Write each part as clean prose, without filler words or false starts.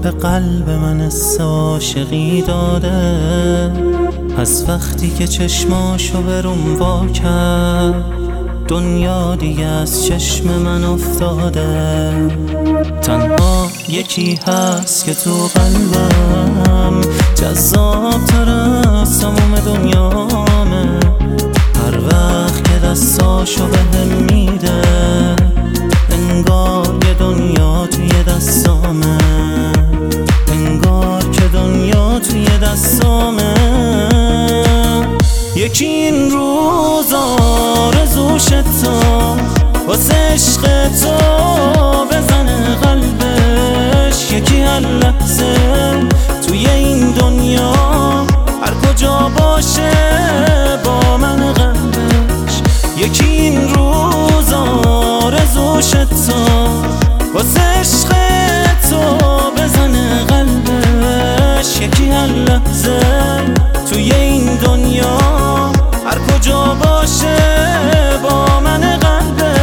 به قلب من حس عاشقی داده. از وقتی که چشماشو به روم وا کرد دنیا دیگه از چشم من افتاده. تنها یکی هست که تو قلبم جذاب تر از تموم دنیامه. هر وقت که دستاشو بهم میده انگار یه دنیا توی دستامه، انگار که دنیا توی دستامه. یکی این روز آرزوشه تا واسه عشق تو بزنه قلبش. یکی هر لحظه توی این دنیا هر کجا باشه با من قلبش. یکی این روز آرزوشه تا واسه عشق تو بزنه قلبش. یکی هر لحظه توی این دنیا هر کجا باشه با من قلبش.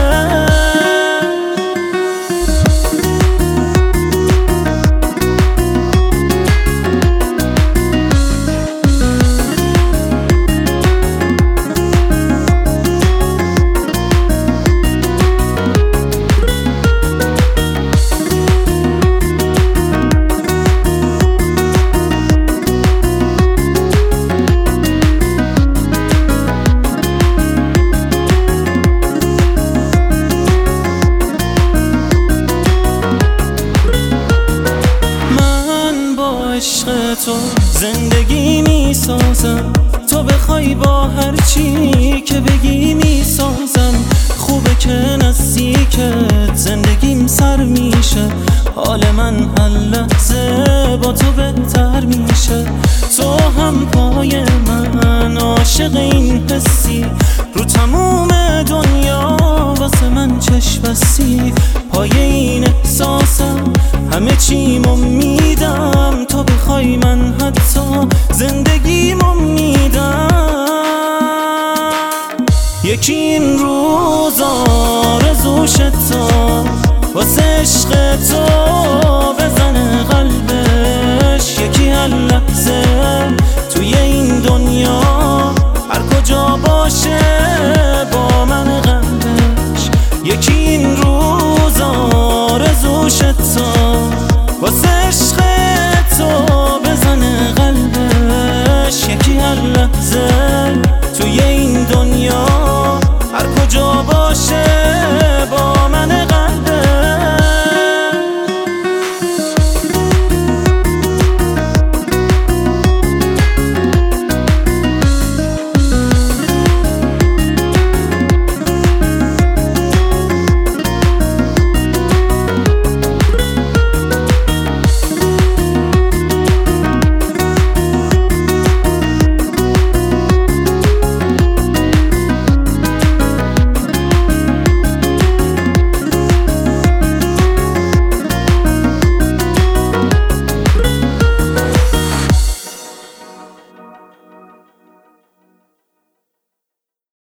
عشق تو زندگی میسازم، تو بخوای با هر چی که بگی میسازم. خوبه که نزدیکت زندگیم سر میشه، حال من هر لحظه با تو بهتر میشه. تو هم پای من عاشق این حسی، رو تموم دنیا واسه من چشم بستی. پای این احساسم همه چیمو میدم، تو بخوای من حتی زندگیمو میدم. یکی این روز آرزوشه تا واسه عشق تو بزنه قلبش. یکی هر لحظه توی این دنیا هر کجا باشه با من قلبش. یکی این روز آرزوشه تا واسه عشق تو بزنه قلبش. یکی هر لحظه توی این دنیا هر کجا باشه